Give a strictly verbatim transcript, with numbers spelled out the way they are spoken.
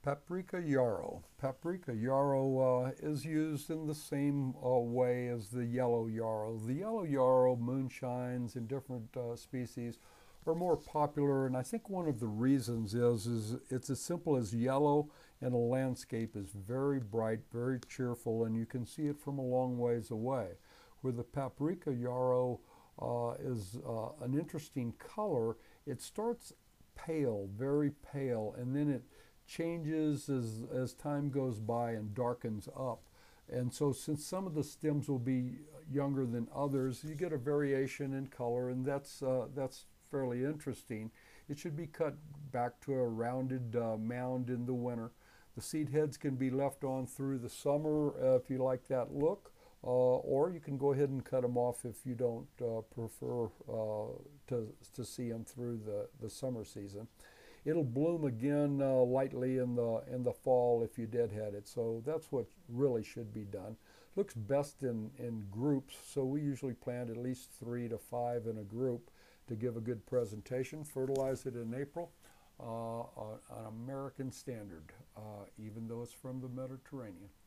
Paprika yarrow. Paprika yarrow uh, is used in the same uh, way as the yellow yarrow. The yellow yarrow moonshines in different uh, species are more popular, and I think one of the reasons is is it's as simple as yellow, and a landscape is very bright, very cheerful, and you can see it from a long ways away. Where the paprika yarrow uh, is uh, an interesting color, it starts pale, very pale, and then it changes as, as time goes by and darkens up. And so since some of the stems will be younger than others, you get a variation in color, and that's, uh, that's fairly interesting. It should be cut back to a rounded uh, mound in the winter. The seed heads can be left on through the summer uh, if you like that look, uh, or you can go ahead and cut them off if you don't uh, prefer uh, to, to see them through the, the summer season. It'll bloom again uh, lightly in the in the fall if you deadhead it. So that's what really should be done. Looks best in, in groups, so we usually plant at least three to five in a group to give a good presentation. Fertilize it in April, uh, an American standard, uh, even though it's from the Mediterranean.